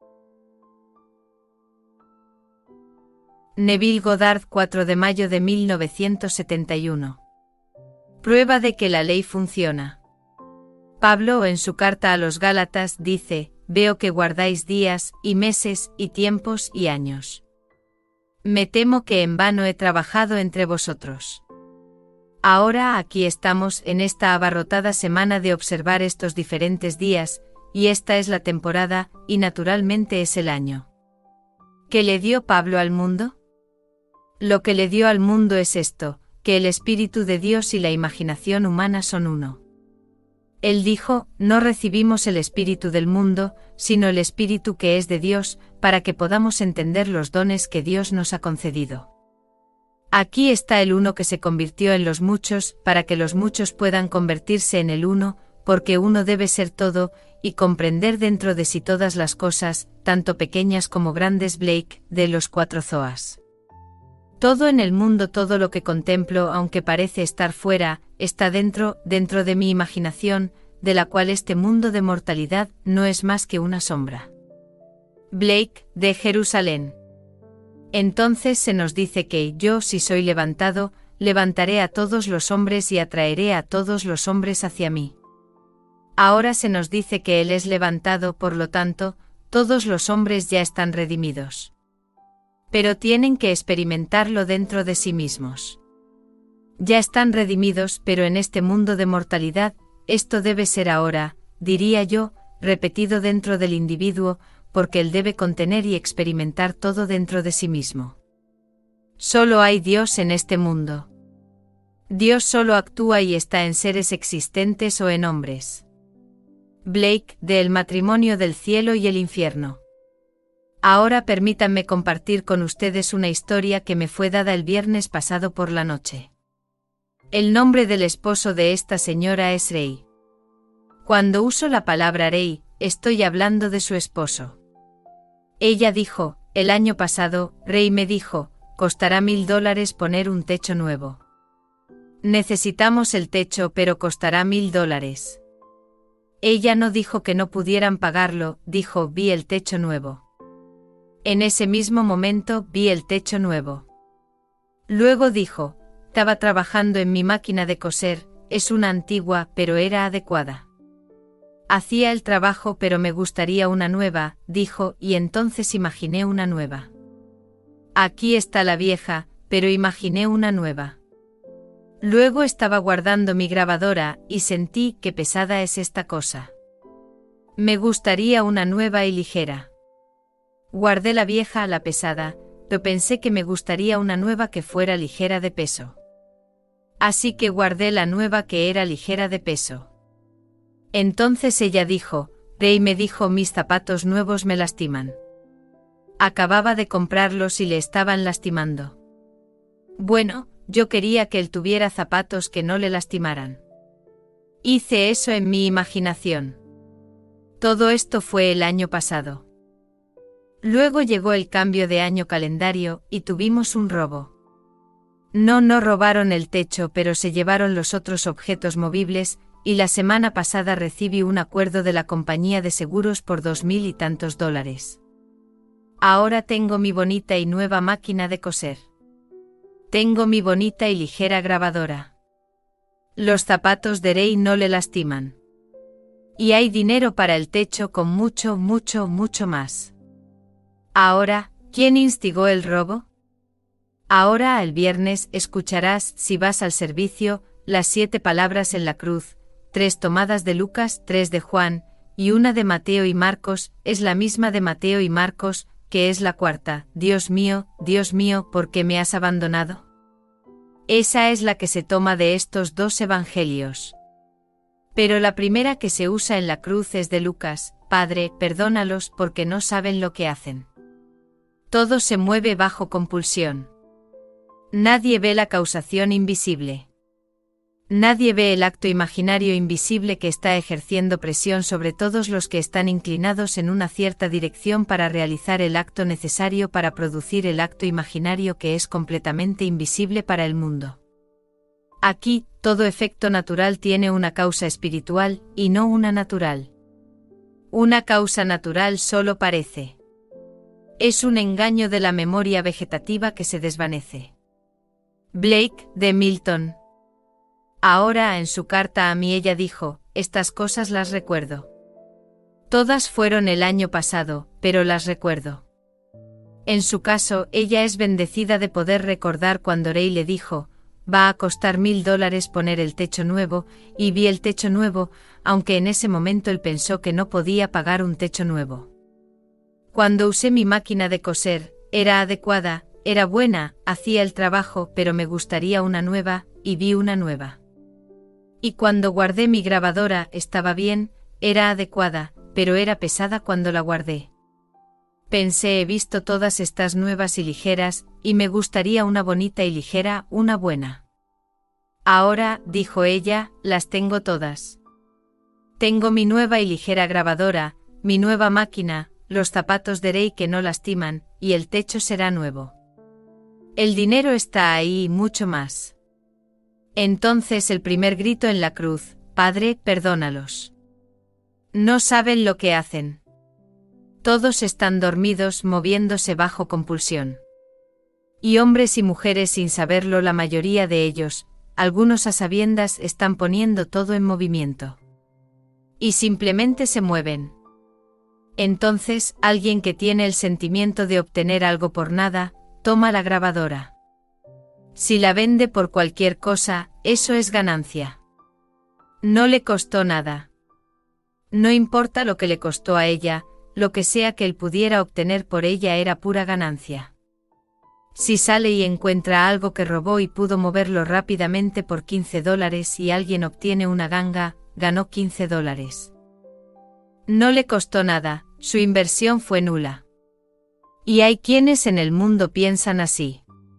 Neville Goddard, 4 de mayo de 1971. Prueba de que la ley funciona. Pablo, en su carta a los Gálatas, dice: «Veo que guardáis días, y meses, y tiempos, y años. Me temo que en vano he trabajado entre vosotros». Ahora aquí estamos en esta abarrotada semana de observar estos diferentes días, y esta es la temporada, y naturalmente es el año. ¿Qué le dio Pablo al mundo? Lo que le dio al mundo es esto, que el Espíritu de Dios y la imaginación humana son uno. Él dijo: «No recibimos el espíritu del mundo, sino el Espíritu que es de Dios, para que podamos entender los dones que Dios nos ha concedido». Aquí está el uno que se convirtió en los muchos, para que los muchos puedan convertirse en el uno, porque uno debe ser todo, y comprender dentro de sí todas las cosas, tanto pequeñas como grandes. Blake, de los 4 Zoas. Todo en el mundo, todo lo que contemplo, aunque parece estar fuera, está dentro de mi imaginación, de la cual este mundo de mortalidad no es más que una sombra. Blake, de Jerusalén. Entonces se nos dice que yo, si soy levantado, levantaré a todos los hombres y atraeré a todos los hombres hacia mí. Ahora se nos dice que Él es levantado, por lo tanto, todos los hombres ya están redimidos. Pero tienen que experimentarlo dentro de sí mismos. Ya están redimidos, pero en este mundo de mortalidad, esto debe ser ahora, diría yo, repetido dentro del individuo, porque él debe contener y experimentar todo dentro de sí mismo. Solo hay Dios en este mundo. Dios solo actúa y está en seres existentes o en hombres. Blake, de El matrimonio del cielo y el infierno. Ahora permítanme compartir con ustedes una historia que me fue dada el viernes pasado por la noche. El nombre del esposo de esta señora es Ray. Cuando uso la palabra Ray, estoy hablando de su esposo. Ella dijo: «El año pasado, Ray me dijo, costará $1000 poner un techo nuevo. Necesitamos el techo, pero costará $1000. Ella no dijo que no pudieran pagarlo, dijo: «Vi el techo nuevo». En ese mismo momento vi el techo nuevo. Luego dijo: «Estaba trabajando en mi máquina de coser, es una antigua, pero era adecuada. Hacía el trabajo, pero me gustaría una nueva», dijo, y entonces imaginé una nueva. Aquí está la vieja, pero imaginé una nueva. Luego estaba guardando mi grabadora, y sentí: «Qué pesada es esta cosa. Me gustaría una nueva y ligera». Guardé la vieja, la pesada, pero pensé que me gustaría una nueva que fuera ligera de peso. Así que guardé la nueva que era ligera de peso. Entonces ella dijo: «Ray me dijo, mis zapatos nuevos me lastiman. Acababa de comprarlos y le estaban lastimando. Bueno, yo quería que él tuviera zapatos que no le lastimaran. Hice eso en mi imaginación». Todo esto fue el año pasado. Luego llegó el cambio de año calendario, y tuvimos un robo. No robaron el techo, pero se llevaron los otros objetos movibles, y la semana pasada recibí un acuerdo de la compañía de seguros por $2000 y tantos. Ahora tengo mi bonita y nueva máquina de coser. Tengo mi bonita y ligera grabadora. Los zapatos de Ray no le lastiman. Y hay dinero para el techo con mucho, mucho, mucho más. Ahora, ¿quién instigó el robo? Ahora, el viernes, escucharás, si vas al servicio, las 7 palabras en la cruz, 3 tomadas de Lucas, 3 de Juan, y una de Mateo y Marcos, es la misma de Mateo y Marcos, que es la cuarta: Dios mío, ¿por qué me has abandonado? Esa es la que se toma de estos 2 evangelios. Pero la primera que se usa en la cruz es de Lucas: Padre, perdónalos porque no saben lo que hacen. Todo se mueve bajo compulsión. Nadie ve la causación invisible. Nadie ve el acto imaginario invisible que está ejerciendo presión sobre todos los que están inclinados en una cierta dirección para realizar el acto necesario para producir el acto imaginario que es completamente invisible para el mundo. Aquí, todo efecto natural tiene una causa espiritual, y no una natural. Una causa natural solo parece. Es un engaño de la memoria vegetativa que se desvanece. Blake, de Milton. Ahora, en su carta a mí ella dijo, estas cosas las recuerdo. Todas fueron el año pasado, pero las recuerdo. En su caso, ella es bendecida de poder recordar cuando Ray le dijo, va a costar $1000 poner el techo nuevo, y vi el techo nuevo, aunque en ese momento él pensó que no podía pagar un techo nuevo. Cuando usé mi máquina de coser, era adecuada, era buena, hacía el trabajo, pero me gustaría una nueva, y vi una nueva. Y cuando guardé mi grabadora, estaba bien, era adecuada, pero era pesada cuando la guardé. Pensé, he visto todas estas nuevas y ligeras, y me gustaría una bonita y ligera, una buena. Ahora, dijo ella, las tengo todas. Tengo mi nueva y ligera grabadora, mi nueva máquina, los zapatos de Ray que no lastiman, y el techo será nuevo. El dinero está ahí y mucho más. Entonces el primer grito en la cruz, Padre, perdónalos. No saben lo que hacen. Todos están dormidos moviéndose bajo compulsión. Y hombres y mujeres sin saberlo, la mayoría de ellos, algunos a sabiendas, están poniendo todo en movimiento. Y simplemente se mueven. Entonces, alguien que tiene el sentimiento de obtener algo por nada, toma la grabadora. Si la vende por cualquier cosa, eso es ganancia. No le costó nada. No importa lo que le costó a ella, lo que sea que él pudiera obtener por ella era pura ganancia. Si sale y encuentra algo que robó y pudo moverlo rápidamente por $15 y alguien obtiene una ganga, ganó $15. No le costó nada, su inversión fue nula. Y hay quienes en el mundo piensan así.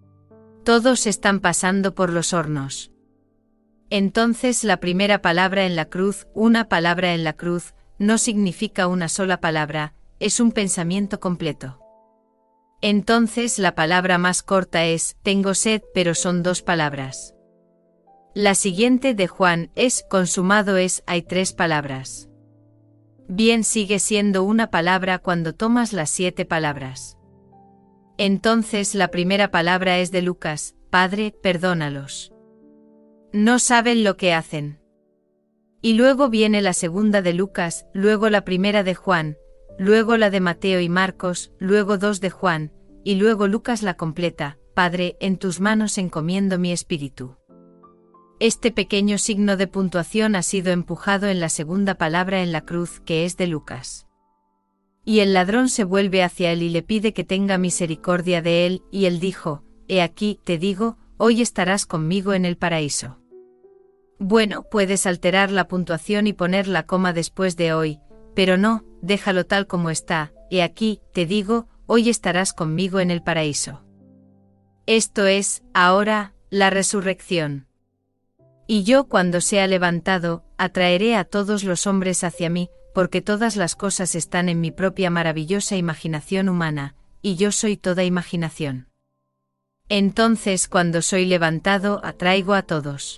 Todos están pasando por los hornos. Entonces la primera palabra en la cruz, una palabra en la cruz, no significa una sola palabra, es un pensamiento completo. Entonces la palabra más corta es, tengo sed, pero son 2 palabras. La siguiente de Juan es, consumado es, hay 3 palabras. Bien, sigue siendo una palabra cuando tomas las 7 palabras. Entonces la primera palabra es de Lucas, Padre, perdónalos. No saben lo que hacen. Y luego viene la segunda de Lucas, luego la primera de Juan, luego la de Mateo y Marcos, luego 2 de Juan, y luego Lucas la completa, Padre, en tus manos encomiendo mi espíritu. Este pequeño signo de puntuación ha sido empujado en la segunda palabra en la cruz, que es de Lucas. Y el ladrón se vuelve hacia él y le pide que tenga misericordia de él, y él dijo, he aquí, te digo, hoy estarás conmigo en el paraíso. Bueno, puedes alterar la puntuación y poner la coma después de hoy, pero no, déjalo tal como está, he aquí, te digo, hoy estarás conmigo en el paraíso. Esto es, ahora, la resurrección. Y yo cuando sea levantado, atraeré a todos los hombres hacia mí, porque todas las cosas están en mi propia maravillosa imaginación humana, y yo soy toda imaginación. Entonces cuando soy levantado, atraigo a todos.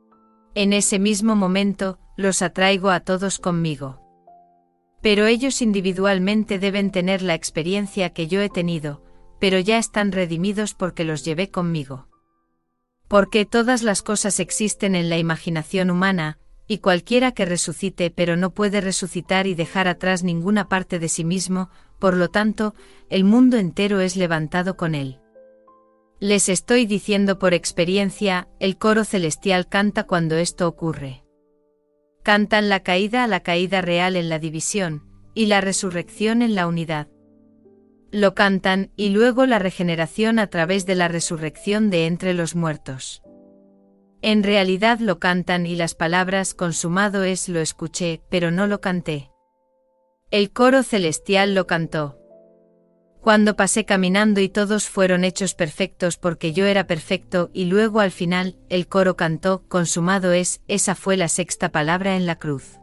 En ese mismo momento, los atraigo a todos conmigo. Pero ellos individualmente deben tener la experiencia que yo he tenido, pero ya están redimidos porque los llevé conmigo. Porque todas las cosas existen en la imaginación humana, y cualquiera que resucite pero no puede resucitar y dejar atrás ninguna parte de sí mismo, por lo tanto, el mundo entero es levantado con él. Les estoy diciendo por experiencia, el coro celestial canta cuando esto ocurre. Cantan la caída real en la división, y la resurrección en la unidad. Lo cantan, y luego la regeneración a través de la resurrección de entre los muertos. En realidad lo cantan y las palabras consumado es lo escuché, pero no lo canté. El coro celestial lo cantó. Cuando pasé caminando y todos fueron hechos perfectos porque yo era perfecto y luego al final, el coro cantó, consumado es, esa fue la sexta palabra en la cruz.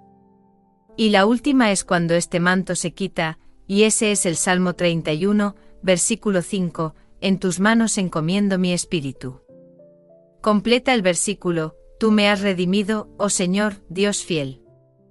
Y la última es cuando este manto se quita, y ese es el Salmo 31, versículo 5, en tus manos encomiendo mi espíritu. Completa el versículo, tú me has redimido, oh Señor, Dios fiel.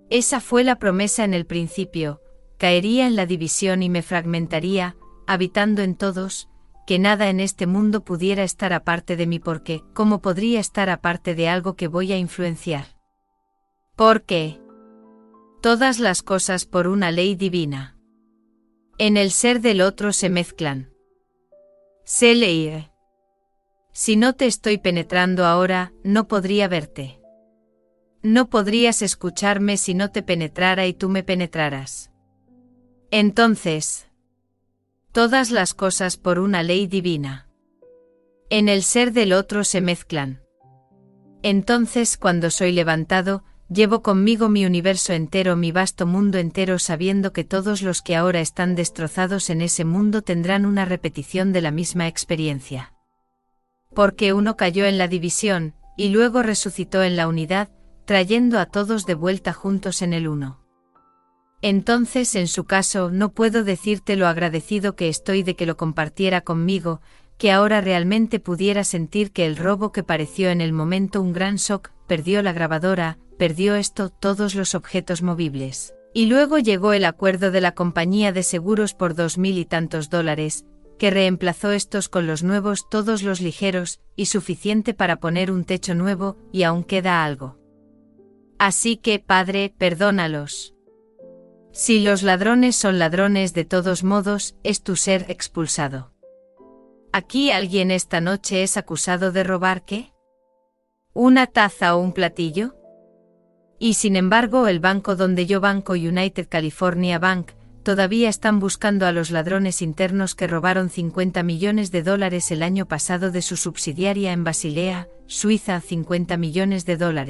Esa fue la promesa en el principio, caería en la división y me fragmentaría, habitando en todos, que nada en este mundo pudiera estar aparte de mí porque, ¿cómo podría estar aparte de algo que voy a influenciar? Porque todas las cosas por una ley divina. En el ser del otro se mezclan. Sé leer. Si no te estoy penetrando ahora, no podría verte. No podrías escucharme si no te penetrara y tú me penetraras. Entonces, todas las cosas por una ley divina. En el ser del otro se mezclan. Entonces, cuando soy levantado, llevo conmigo mi universo entero, mi vasto mundo entero, sabiendo que todos los que ahora están destrozados en ese mundo tendrán una repetición de la misma experiencia. Porque uno cayó en la división, y luego resucitó en la unidad, trayendo a todos de vuelta juntos en el uno. Entonces, en su caso, no puedo decirte lo agradecido que estoy de que lo compartiera conmigo, que ahora realmente pudiera sentir que el robo que pareció en el momento un gran shock, perdió la grabadora, perdió todos los objetos movibles. Y luego llegó el acuerdo de la compañía de seguros por $2,000 y tantos, que reemplazó estos con los nuevos, todos los ligeros, y suficiente para poner un techo nuevo, y aún queda algo. Así que, Padre, perdónalos. Si los ladrones son ladrones de todos modos, es tu ser expulsado. ¿Aquí alguien esta noche es acusado de robar qué? ¿Una taza o un platillo? Y sin embargo el banco donde yo banco, United California Bank, todavía están buscando a los ladrones internos que robaron $50 millones el año pasado de su subsidiaria en Basilea, Suiza, $50 millones.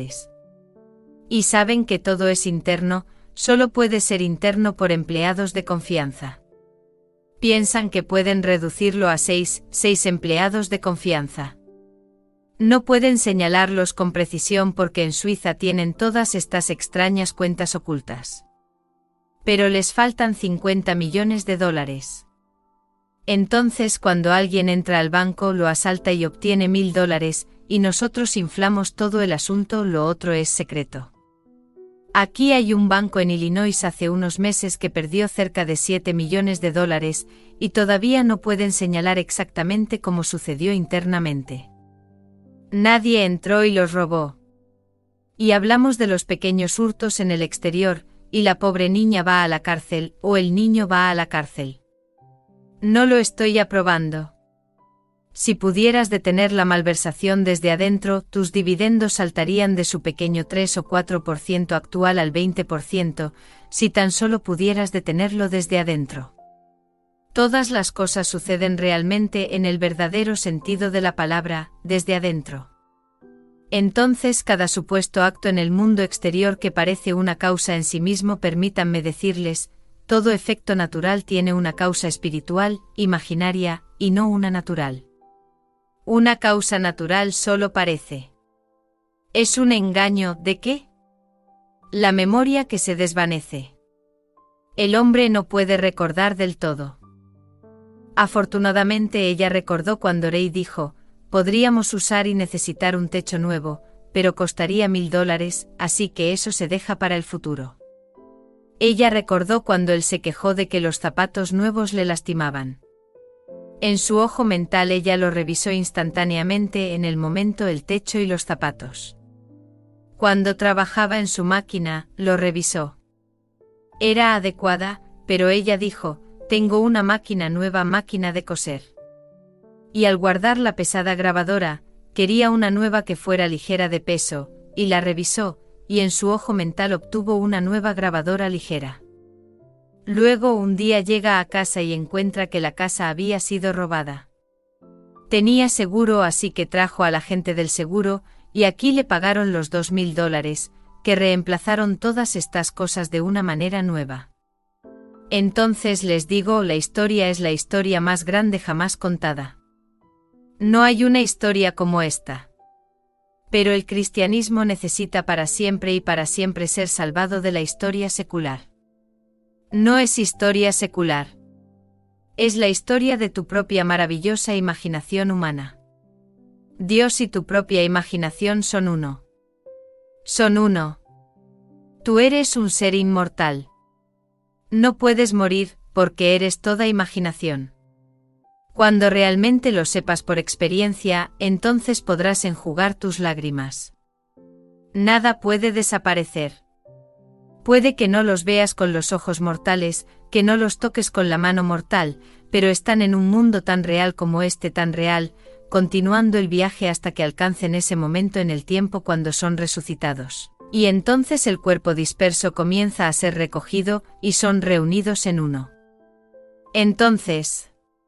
Y saben que todo es interno, solo puede ser interno por empleados de confianza. Piensan que pueden reducirlo a 6 empleados de confianza. No pueden señalarlos con precisión porque en Suiza tienen todas estas extrañas cuentas ocultas. Pero les faltan $50 millones. Entonces cuando alguien entra al banco lo asalta y obtiene $1,000, y nosotros inflamos todo el asunto, lo otro es secreto. Aquí hay un banco en Illinois hace unos meses que perdió cerca de $7 millones, y todavía no pueden señalar exactamente cómo sucedió internamente. Nadie entró y los robó. Y hablamos de los pequeños hurtos en el exterior, y la pobre niña va a la cárcel, o el niño va a la cárcel. No lo estoy aprobando. Si pudieras detener la malversación desde adentro, tus dividendos saltarían de su pequeño 3 o 4% actual al 20%, si tan solo pudieras detenerlo desde adentro. Todas las cosas suceden realmente en el verdadero sentido de la palabra, desde adentro. Entonces cada supuesto acto en el mundo exterior que parece una causa en sí mismo, permítanme decirles, todo efecto natural tiene una causa espiritual, imaginaria, y no una natural. Una causa natural solo parece. ¿Es un engaño de qué? La memoria que se desvanece. El hombre no puede recordar del todo. Afortunadamente ella recordó cuando Rey dijo, podríamos usar y necesitar un techo nuevo, pero costaría $1,000, así que eso se deja para el futuro. Ella recordó cuando él se quejó de que los zapatos nuevos le lastimaban. En su ojo mental ella lo revisó instantáneamente en el momento, el techo y los zapatos. Cuando trabajaba en su máquina, lo revisó. Era adecuada, pero ella dijo, tengo una nueva máquina de coser. Y al guardar la pesada grabadora, quería una nueva que fuera ligera de peso, y la revisó, y en su ojo mental obtuvo una nueva grabadora ligera. Luego un día llega a casa y encuentra que la casa había sido robada. Tenía seguro, así que trajo al agente del seguro, y aquí le pagaron los $2,000, que reemplazaron todas estas cosas de una manera nueva. Entonces les digo, la historia es la historia más grande jamás contada. No hay una historia como esta. Pero el cristianismo necesita para siempre y para siempre ser salvado de la historia secular. No es historia secular. Es la historia de tu propia maravillosa imaginación humana. Dios y tu propia imaginación son uno. Son uno. Tú eres un ser inmortal. No puedes morir, porque eres toda imaginación. Cuando realmente lo sepas por experiencia, entonces podrás enjugar tus lágrimas. Nada puede desaparecer. Puede que no los veas con los ojos mortales, que no los toques con la mano mortal, pero están en un mundo tan real como este tan real, continuando el viaje hasta que alcancen ese momento en el tiempo cuando son resucitados. Y entonces el cuerpo disperso comienza a ser recogido y son reunidos en uno. Entonces,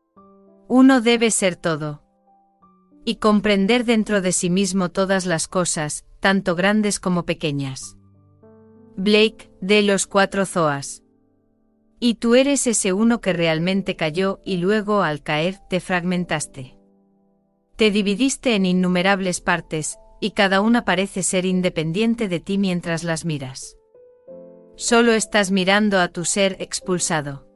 uno debe ser todo. Y comprender dentro de sí mismo todas las cosas, tanto grandes como pequeñas. Blake, de los 4 Zoas. Y tú eres ese uno que realmente cayó y luego al caer te fragmentaste. Te dividiste en innumerables partes, y cada una parece ser independiente de ti mientras las miras. Solo estás mirando a tu ser expulsado.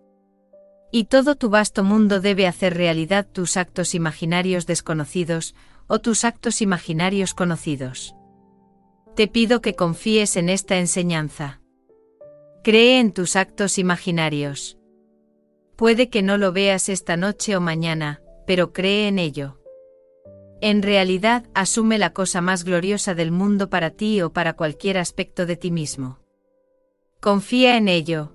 Y todo tu vasto mundo debe hacer realidad tus actos imaginarios desconocidos, o tus actos imaginarios conocidos. Te pido que confíes en esta enseñanza. Cree en tus actos imaginarios. Puede que no lo veas esta noche o mañana, pero cree en ello. En realidad, asume la cosa más gloriosa del mundo para ti o para cualquier aspecto de ti mismo. Confía en ello.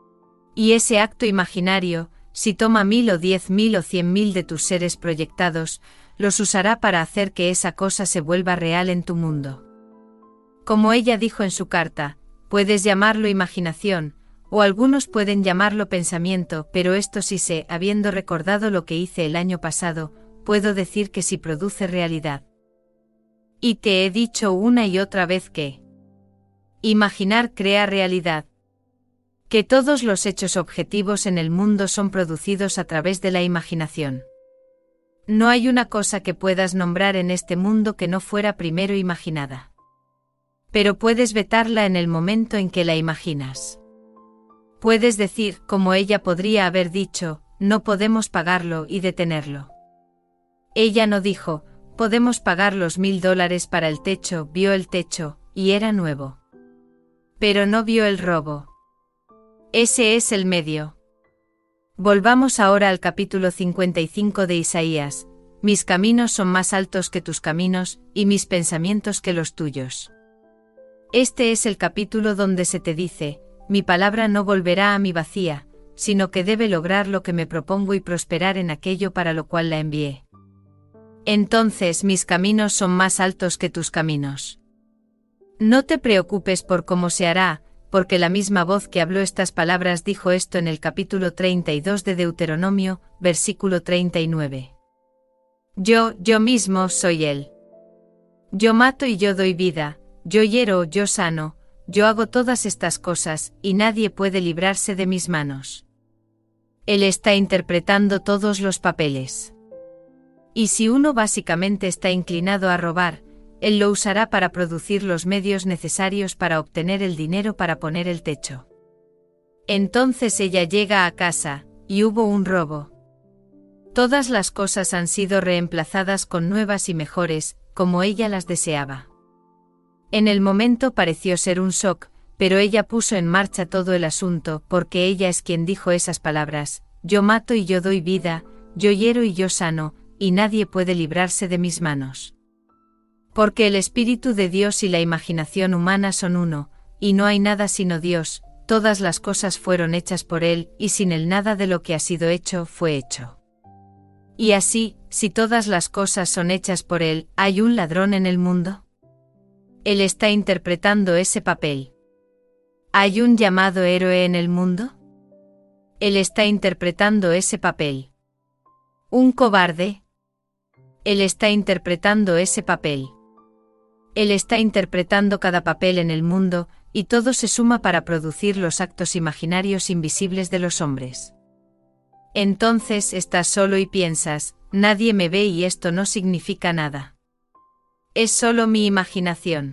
Y ese acto imaginario, si toma 1000 o 10.000 o 100.000 de tus seres proyectados, los usará para hacer que esa cosa se vuelva real en tu mundo. Como ella dijo en su carta, puedes llamarlo imaginación, o algunos pueden llamarlo pensamiento, pero esto sí sé, habiendo recordado lo que hice el año pasado, puedo decir que sí produce realidad. Y te he dicho una y otra vez que imaginar crea realidad. Que todos los hechos objetivos en el mundo son producidos a través de la imaginación. No hay una cosa que puedas nombrar en este mundo que no fuera primero imaginada. Pero puedes vetarla en el momento en que la imaginas. Puedes decir, como ella podría haber dicho, no podemos pagarlo y detenerlo. Ella no dijo, podemos pagar los $1000 para el techo, vio el techo, y era nuevo. Pero no vio el robo. Ese es el medio. Volvamos ahora al capítulo 55 de Isaías. Mis caminos son más altos que tus caminos, y mis pensamientos que los tuyos. Este es el capítulo donde se te dice, mi palabra no volverá a mí vacía, sino que debe lograr lo que me propongo y prosperar en aquello para lo cual la envié. Entonces mis caminos son más altos que tus caminos. No te preocupes por cómo se hará, porque la misma voz que habló estas palabras dijo esto en el capítulo 32 de Deuteronomio, versículo 39. Yo mismo soy Él. Yo mato y yo doy vida, yo hiero, yo sano, yo hago todas estas cosas, y nadie puede librarse de mis manos. Él está interpretando todos los papeles. Y si uno básicamente está inclinado a robar, él lo usará para producir los medios necesarios para obtener el dinero para poner el techo. Entonces ella llega a casa, y hubo un robo. Todas las cosas han sido reemplazadas con nuevas y mejores, como ella las deseaba. En el momento pareció ser un shock, pero ella puso en marcha todo el asunto, porque ella es quien dijo esas palabras, yo mato y yo doy vida, yo hiero y yo sano, y nadie puede librarse de mis manos. Porque el Espíritu de Dios y la imaginación humana son uno, y no hay nada sino Dios, todas las cosas fueron hechas por Él, y sin Él nada de lo que ha sido hecho fue hecho. Y así, si todas las cosas son hechas por Él, ¿hay un ladrón en el mundo? Él está interpretando ese papel. ¿Hay un llamado héroe en el mundo? Él está interpretando ese papel. ¿Un cobarde? Él está interpretando ese papel. Él está interpretando cada papel en el mundo, y todo se suma para producir los actos imaginarios invisibles de los hombres. Entonces estás solo y piensas, nadie me ve y esto no significa nada. Es solo mi imaginación.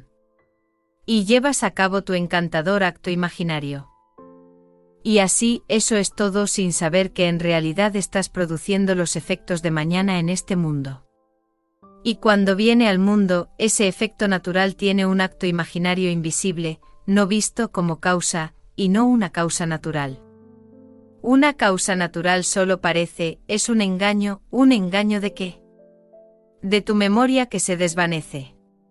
Y llevas a cabo tu encantador acto imaginario. Y así, eso es todo sin saber que en realidad estás produciendo los efectos de mañana en este mundo. Y cuando viene al mundo, ese efecto natural tiene un acto imaginario invisible, no visto como causa, y no una causa natural. Una causa natural solo parece, es ¿un engaño de qué? De tu memoria que se desvanece.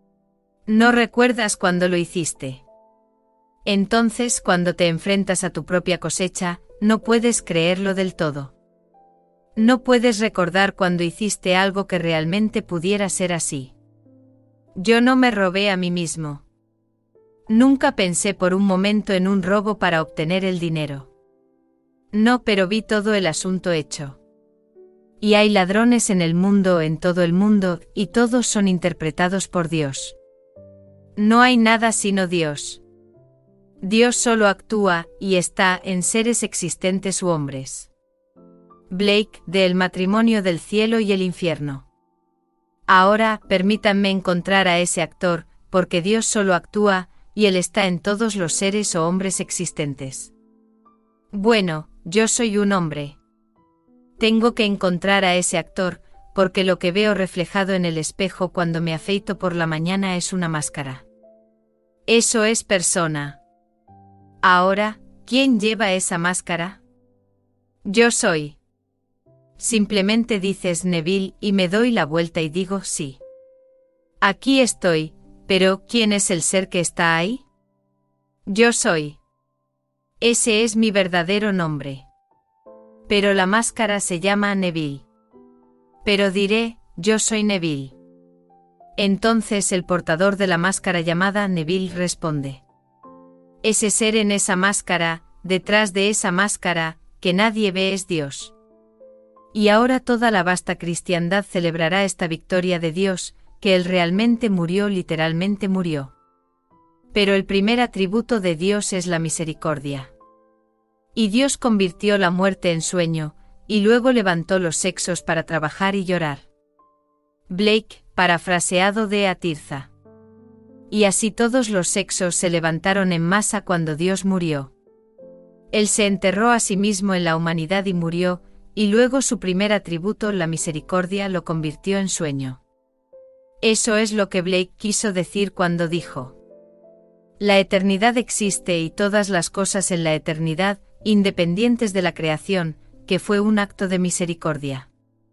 No recuerdas cuándo lo hiciste. Entonces, cuando te enfrentas a tu propia cosecha, no puedes creerlo del todo. No puedes recordar cuando hiciste algo que realmente pudiera ser así. Yo no me robé a mí mismo. Nunca pensé por un momento en un robo para obtener el dinero. No, pero vi todo el asunto hecho. Y hay ladrones en el mundo, en todo el mundo, y todos son interpretados por Dios. No hay nada sino Dios. Dios solo actúa, y está en seres existentes u hombres. Blake, de El matrimonio del cielo y el infierno. Ahora, permítanme encontrar a ese actor, porque Dios solo actúa, y Él está en todos los seres o hombres existentes. Bueno, yo soy un hombre. Tengo que encontrar a ese actor, porque lo que veo reflejado en el espejo cuando me afeito por la mañana es una máscara. Eso es persona. Ahora, ¿quién lleva esa máscara? Yo soy. Simplemente dices Neville y me doy la vuelta y digo sí. Aquí estoy, pero ¿quién es el ser que está ahí? Yo soy. Ese es mi verdadero nombre. Pero la máscara se llama Neville. Pero diré, yo soy Neville. Entonces el portador de la máscara llamada Neville responde. Ese ser en esa máscara, detrás de esa máscara, que nadie ve es Dios. Y ahora toda la vasta cristiandad celebrará esta victoria de Dios, que Él realmente murió, literalmente murió. Pero el primer atributo de Dios es la misericordia. Y Dios convirtió la muerte en sueño, y luego levantó los sexos para trabajar y llorar. Blake, parafraseado de Atirza. Y así todos los sexos se levantaron en masa cuando Dios murió. Él se enterró a sí mismo en la humanidad y murió, y luego su primer atributo, la misericordia, lo convirtió en sueño. Eso es lo que Blake quiso decir cuando dijo: la eternidad existe y todas las cosas en la eternidad, independientes de la creación, que fue un acto de misericordia.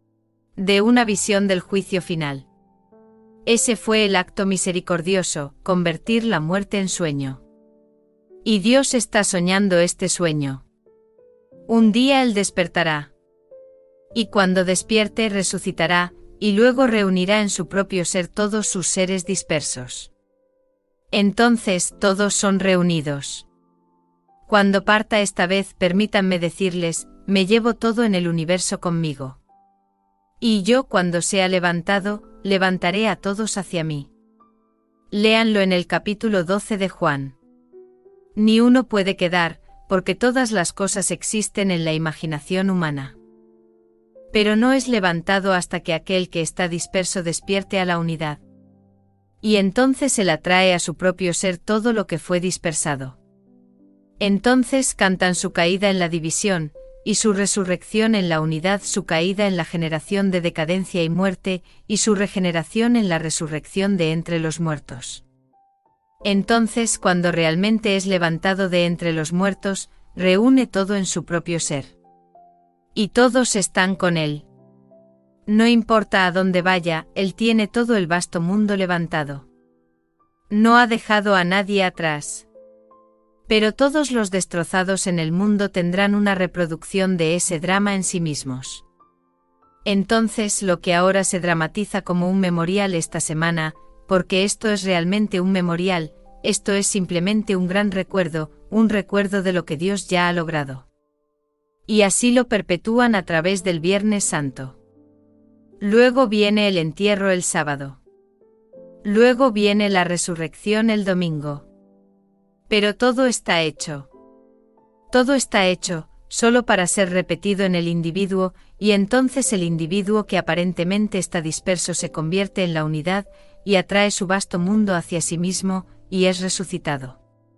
De una visión del juicio final. Ese fue el acto misericordioso, convertir la muerte en sueño. Y Dios está soñando este sueño. Un día Él despertará. Y cuando despierte resucitará, y luego reunirá en su propio ser todos sus seres dispersos. Entonces todos son reunidos. Cuando parta esta vez, permítanme decirles, me llevo todo en el universo conmigo. Y yo, cuando sea levantado, levantaré a todos hacia mí. Léanlo en el capítulo 12 de Juan. Ni uno puede quedar, porque todas las cosas existen en la imaginación humana. Pero no es levantado hasta que aquel que está disperso despierte a la unidad. Y entonces Él atrae a su propio ser todo lo que fue dispersado. Entonces cantan su caída en la división, y su resurrección en la unidad, su caída en la generación de decadencia y muerte, y su regeneración en la resurrección de entre los muertos. Entonces, cuando realmente es levantado de entre los muertos, reúne todo en su propio ser. Y todos están con Él. No importa a dónde vaya, Él tiene todo el vasto mundo levantado. No ha dejado a nadie atrás. Pero todos los destrozados en el mundo tendrán una reproducción de ese drama en sí mismos. Entonces lo que ahora se dramatiza como un memorial esta semana, porque esto es realmente un memorial, esto es simplemente un gran recuerdo, un recuerdo de lo que Dios ya ha logrado. Y así lo perpetúan a través del Viernes Santo. Luego viene el entierro el sábado. Luego viene la resurrección el domingo. Pero todo está hecho. Todo está hecho, solo para ser repetido en el individuo, y entonces el individuo que aparentemente está disperso se convierte en la unidad, y atrae su vasto mundo hacia sí mismo, y es resucitado.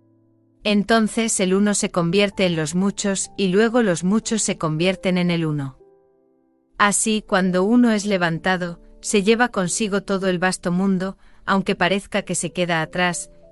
Entonces el uno se convierte en los muchos, y luego los muchos se convierten en el uno. Así, cuando uno es levantado, se lleva consigo todo el vasto mundo, aunque parezca que se queda atrás,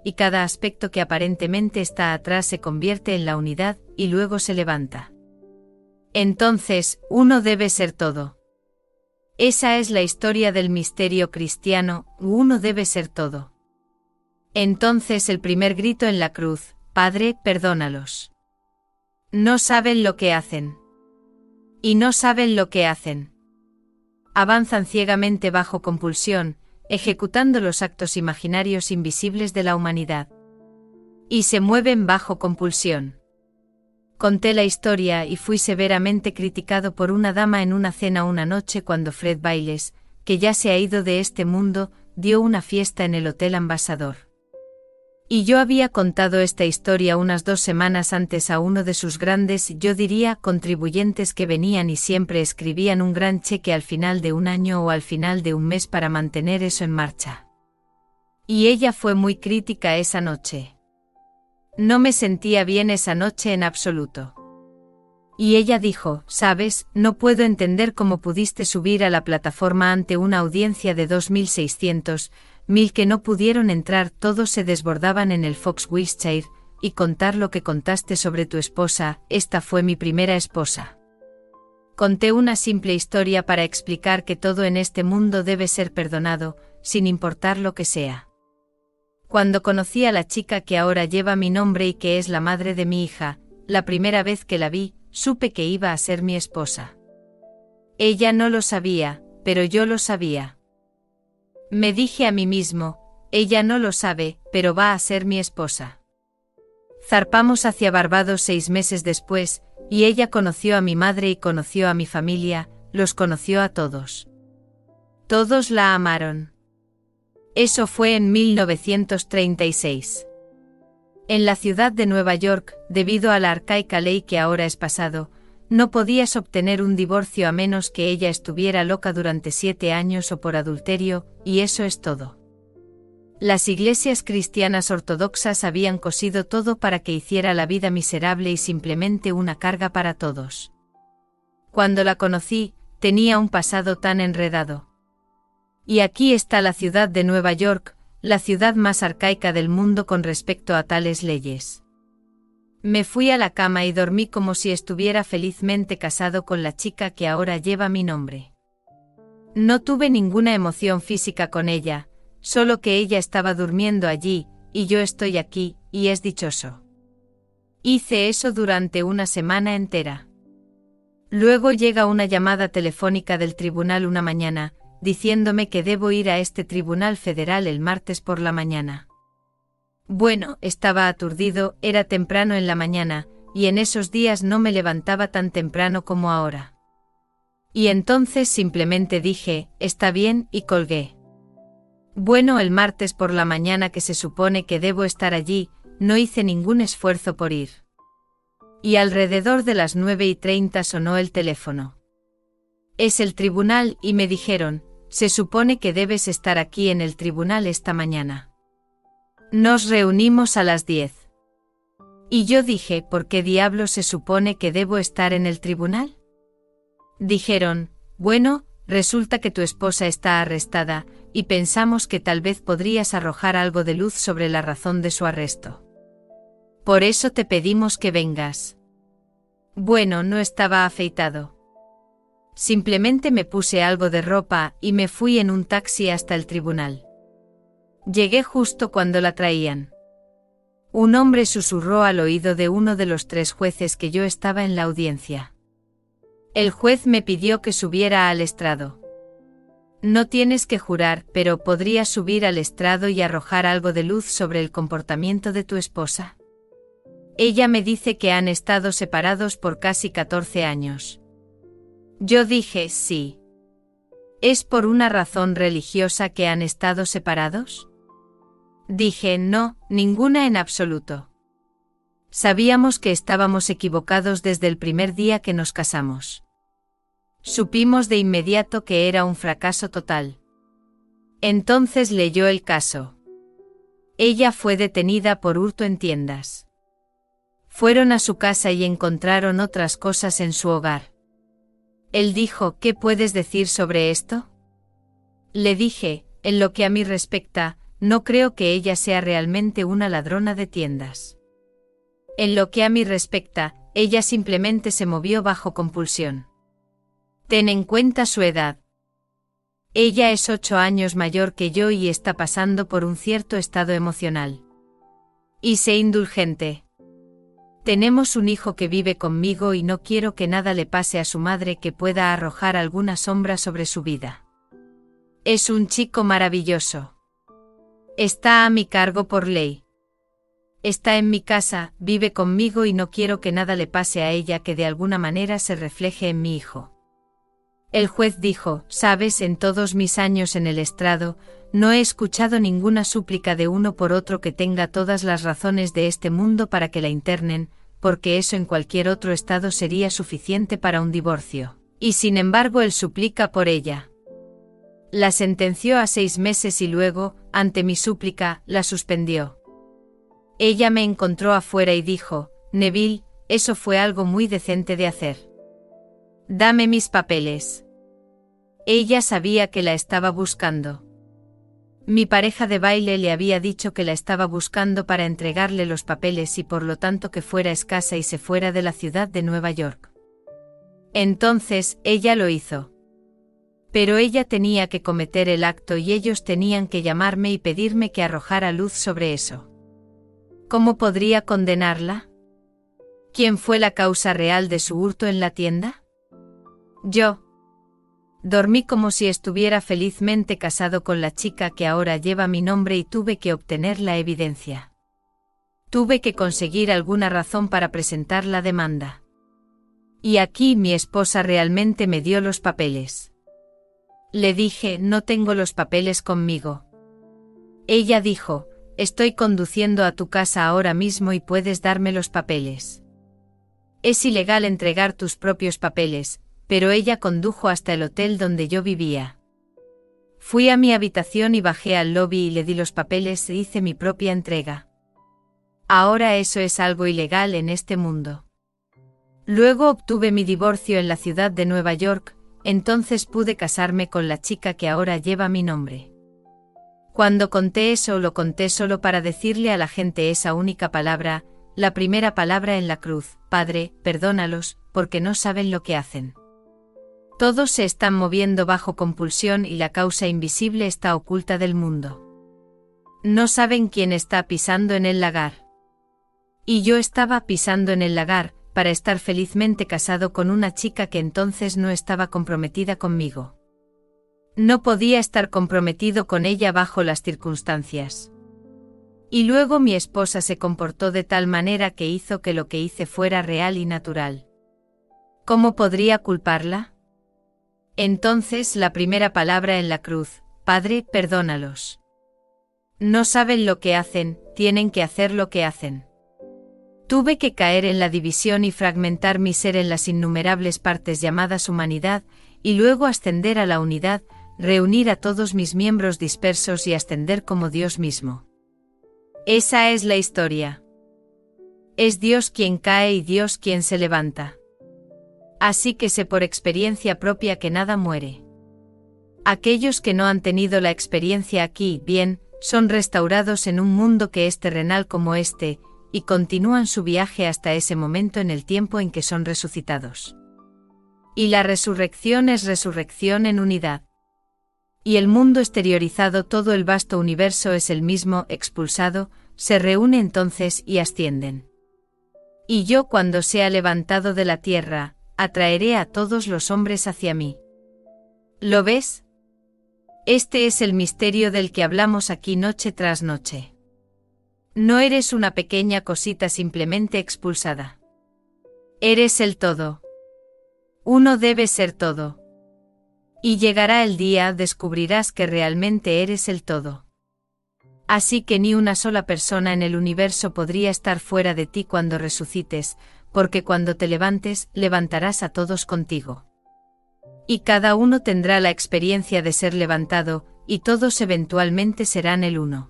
y cada aspecto que aparentemente está atrás se convierte en la unidad, y luego se levanta. Entonces, uno debe ser todo. Esa es la historia del misterio cristiano, uno debe ser todo. Entonces el primer grito en la cruz: Padre, perdónalos. No saben lo que hacen. Y no saben lo que hacen. Avanzan ciegamente bajo compulsión, ejecutando los actos imaginarios invisibles de la humanidad. Y se mueven bajo compulsión. Conté la historia y fui severamente criticado por una dama en una cena una noche cuando Fred Bailes, que ya se ha ido de este mundo, dio una fiesta en el Hotel Ambassador. Y yo había contado esta historia unas 2 semanas antes a uno de sus grandes, yo diría, contribuyentes que venían y siempre escribían un gran cheque al final de un año o al final de un mes para mantener eso en marcha. Y ella fue muy crítica esa noche. No me sentía bien esa noche en absoluto. Y ella dijo: sabes, no puedo entender cómo pudiste subir a la plataforma ante una audiencia de 2.600, 1.000 que no pudieron entrar, todos se desbordaban en el Fox Wiltshire, y contar lo que contaste sobre tu esposa. Esta fue mi primera esposa. Conté una simple historia para explicar que todo en este mundo debe ser perdonado, sin importar lo que sea. Cuando conocí a la chica que ahora lleva mi nombre y que es la madre de mi hija, la primera vez que la vi, supe que iba a ser mi esposa. Ella no lo sabía, pero yo lo sabía. Me dije a mí mismo: ella no lo sabe, pero va a ser mi esposa. Zarpamos hacia Barbados 6 meses después, y ella conoció a mi madre y conoció a mi familia, los conoció a todos. Todos la amaron. Eso fue en 1936. En la ciudad de Nueva York, debido a la arcaica ley que ahora es pasado, no podías obtener un divorcio a menos que ella estuviera loca durante 7 años o por adulterio, y eso es todo. Las iglesias cristianas ortodoxas habían cosido todo para que hiciera la vida miserable y simplemente una carga para todos. Cuando la conocí, tenía un pasado tan enredado. Y aquí está la ciudad de Nueva York, la ciudad más arcaica del mundo con respecto a tales leyes. Me fui a la cama y dormí como si estuviera felizmente casado con la chica que ahora lleva mi nombre. No tuve ninguna emoción física con ella, solo que ella estaba durmiendo allí, y yo estoy aquí, y es dichoso. Hice eso durante una semana entera. Luego llega una llamada telefónica del tribunal una mañana, diciéndome que debo ir a este tribunal federal el martes por la mañana. Bueno, estaba aturdido, era temprano en la mañana, y en esos días no me levantaba tan temprano como ahora. Y entonces simplemente dije: está bien, y colgué. Bueno, el martes por la mañana que se supone que debo estar allí, no hice ningún esfuerzo por ir. Y alrededor de las 9:30 sonó el teléfono. Es el tribunal, y me dijeron: se supone que debes estar aquí en el tribunal esta mañana. Nos reunimos a las 10. Y yo dije: ¿por qué diablos se supone que debo estar en el tribunal? Dijeron: bueno, resulta que tu esposa está arrestada, y pensamos que tal vez podrías arrojar algo de luz sobre la razón de su arresto. Por eso te pedimos que vengas. Bueno, no estaba afeitado. Simplemente me puse algo de ropa y me fui en un taxi hasta el tribunal. Llegué justo cuando la traían. Un hombre susurró al oído de uno de los 3 jueces que yo estaba en la audiencia. El juez me pidió que subiera al estrado. No tienes que jurar, pero ¿podrías subir al estrado y arrojar algo de luz sobre el comportamiento de tu esposa? Ella me dice que han estado separados por casi 14 años. Yo dije: sí. ¿Es por una razón religiosa que han estado separados? Dije: no, ninguna en absoluto. Sabíamos que estábamos equivocados desde el primer día que nos casamos. Supimos de inmediato que era un fracaso total. Entonces leyó el caso. Ella fue detenida por hurto en tiendas. Fueron a su casa y encontraron otras cosas en su hogar. Él dijo: ¿qué puedes decir sobre esto? Le dije: en lo que a mí respecta, no creo que ella sea realmente una ladrona de tiendas. En lo que a mí respecta, ella simplemente se movió bajo compulsión. Ten en cuenta su edad. Ella es 8 años mayor que yo y está pasando por un cierto estado emocional. Y sé indulgente. Tenemos un hijo que vive conmigo y no quiero que nada le pase a su madre que pueda arrojar alguna sombra sobre su vida. Es un chico maravilloso. Está a mi cargo por ley. Está en mi casa, vive conmigo y no quiero que nada le pase a ella que de alguna manera se refleje en mi hijo. El juez dijo, sabes, en todos mis años en el estrado, no he escuchado ninguna súplica de uno por otro que tenga todas las razones de este mundo para que la internen, porque eso en cualquier otro estado sería suficiente para un divorcio. Y sin embargo él suplica por ella. La sentenció a 6 meses y luego, ante mi súplica, la suspendió. Ella me encontró afuera y dijo, Neville, eso fue algo muy decente de hacer. Dame mis papeles. Ella sabía que la estaba buscando. Mi pareja de baile le había dicho que la estaba buscando para entregarle los papeles y por lo tanto que fuera escasa y se fuera de la ciudad de Nueva York. Entonces, ella lo hizo. Pero ella tenía que cometer el acto y ellos tenían que llamarme y pedirme que arrojara luz sobre eso. ¿Cómo podría condenarla? ¿Quién fue la causa real de su hurto en la tienda? Yo. Dormí como si estuviera felizmente casado con la chica que ahora lleva mi nombre y tuve que obtener la evidencia. Tuve que conseguir alguna razón para presentar la demanda. Y aquí mi esposa realmente me dio los papeles. Le dije, no tengo los papeles conmigo. Ella dijo, estoy conduciendo a tu casa ahora mismo y puedes darme los papeles. Es ilegal entregar tus propios papeles, pero ella condujo hasta el hotel donde yo vivía. Fui a mi habitación y bajé al lobby y le di los papeles e hice mi propia entrega. Ahora eso es algo ilegal en este mundo. Luego obtuve mi divorcio en la ciudad de Nueva York, entonces pude casarme con la chica que ahora lleva mi nombre. Cuando conté eso lo conté solo para decirle a la gente esa única palabra, la primera palabra en la cruz, Padre, perdónalos, porque no saben lo que hacen. Todos se están moviendo bajo compulsión y la causa invisible está oculta del mundo. No saben quién está pisando en el lagar. Y yo estaba pisando en el lagar, para estar felizmente casado con una chica que entonces no estaba comprometida conmigo. No podía estar comprometido con ella bajo las circunstancias. Y luego mi esposa se comportó de tal manera que hizo que lo que hice fuera real y natural. ¿Cómo podría culparla? Entonces la primera palabra en la cruz, Padre, perdónalos. No saben lo que hacen, tienen que hacer lo que hacen. Tuve que caer en la división y fragmentar mi ser en las innumerables partes llamadas humanidad, y luego ascender a la unidad, reunir a todos mis miembros dispersos y ascender como Dios mismo. Esa es la historia. Es Dios quien cae y Dios quien se levanta. Así que sé por experiencia propia que nada muere. Aquellos que no han tenido la experiencia aquí, bien, son restaurados en un mundo que es terrenal como este, y continúan su viaje hasta ese momento en el tiempo en que son resucitados. Y la resurrección es resurrección en unidad. Y el mundo exteriorizado, todo el vasto universo es el mismo, expulsado, se reúne entonces y ascienden. Y yo cuando sea levantado de la tierra, atraeré a todos los hombres hacia mí. ¿Lo ves? Este es el misterio del que hablamos aquí noche tras noche. No eres una pequeña cosita simplemente expulsada. Eres el todo. Uno debe ser todo. Y llegará el día, descubrirás que realmente eres el todo. Así que ni una sola persona en el universo podría estar fuera de ti cuando resucites, porque cuando te levantes, levantarás a todos contigo. Y cada uno tendrá la experiencia de ser levantado, y todos eventualmente serán el uno.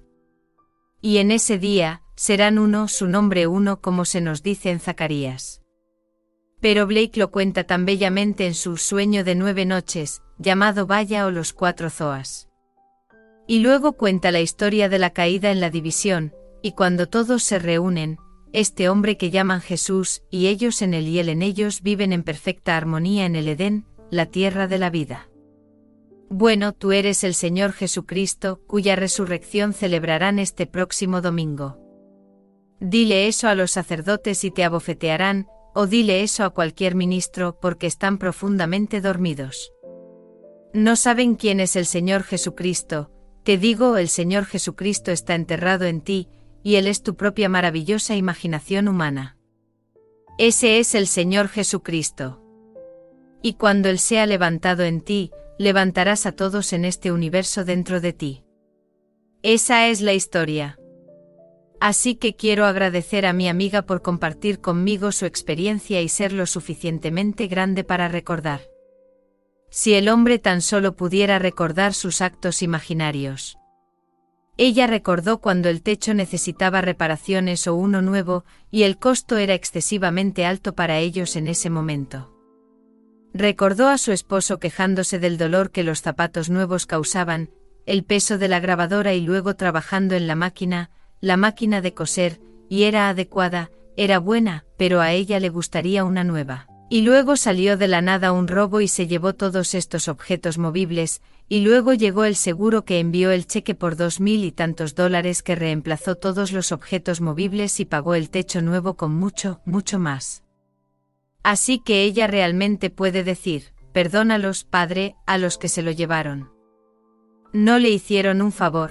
Y en ese día, serán uno, su nombre uno, como se nos dice en Zacarías. Pero Blake lo cuenta tan bellamente en su Sueño de 9 noches, llamado Vaya o los 4 Zoas. Y luego cuenta la historia de la caída en la división, y cuando todos se reúnen, este hombre que llaman Jesús, y ellos en él y él en ellos viven en perfecta armonía en el Edén, la tierra de la vida. Bueno, tú eres el Señor Jesucristo, cuya resurrección celebrarán este próximo domingo. Dile eso a los sacerdotes y te abofetearán, o dile eso a cualquier ministro porque están profundamente dormidos. No saben quién es el Señor Jesucristo. Te digo, el Señor Jesucristo está enterrado en ti, y Él es tu propia maravillosa imaginación humana. Ese es el Señor Jesucristo. Y cuando Él sea levantado en ti, levantarás a todos en este universo dentro de ti. Esa es la historia. Así que quiero agradecer a mi amiga por compartir conmigo su experiencia y ser lo suficientemente grande para recordar. Si el hombre tan solo pudiera recordar sus actos imaginarios. Ella recordó cuando el techo necesitaba reparaciones o uno nuevo, y el costo era excesivamente alto para ellos en ese momento. Recordó a su esposo quejándose del dolor que los zapatos nuevos causaban, el peso de la grabadora y luego trabajando en la máquina de coser, y era adecuada, era buena, pero a ella le gustaría una nueva. Y luego salió de la nada un robo y se llevó todos estos objetos movibles, y luego llegó el seguro que envió el cheque por $2,000 y tantos que reemplazó todos los objetos movibles y pagó el techo nuevo con mucho, mucho más. Así que ella realmente puede decir, perdónalos, Padre, a los que se lo llevaron. No le hicieron un favor.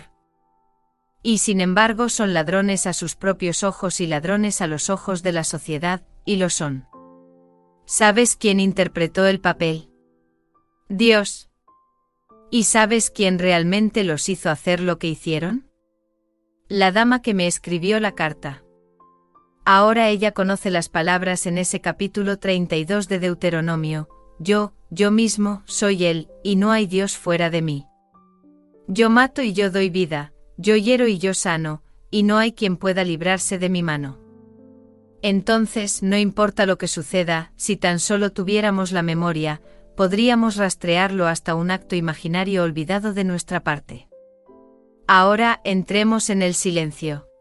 Y sin embargo son ladrones a sus propios ojos y ladrones a los ojos de la sociedad, y lo son. ¿Sabes quién interpretó el papel? Dios. ¿Y sabes quién realmente los hizo hacer lo que hicieron? La dama que me escribió la carta. Ahora ella conoce las palabras en ese capítulo 32 de Deuteronomio, yo mismo, soy Él, y no hay Dios fuera de mí. Yo mato y yo doy vida, yo hiero y yo sano, y no hay quien pueda librarse de mi mano. Entonces, no importa lo que suceda, si tan solo tuviéramos la memoria, podríamos rastrearlo hasta un acto imaginario olvidado de nuestra parte. Ahora, entremos en el silencio.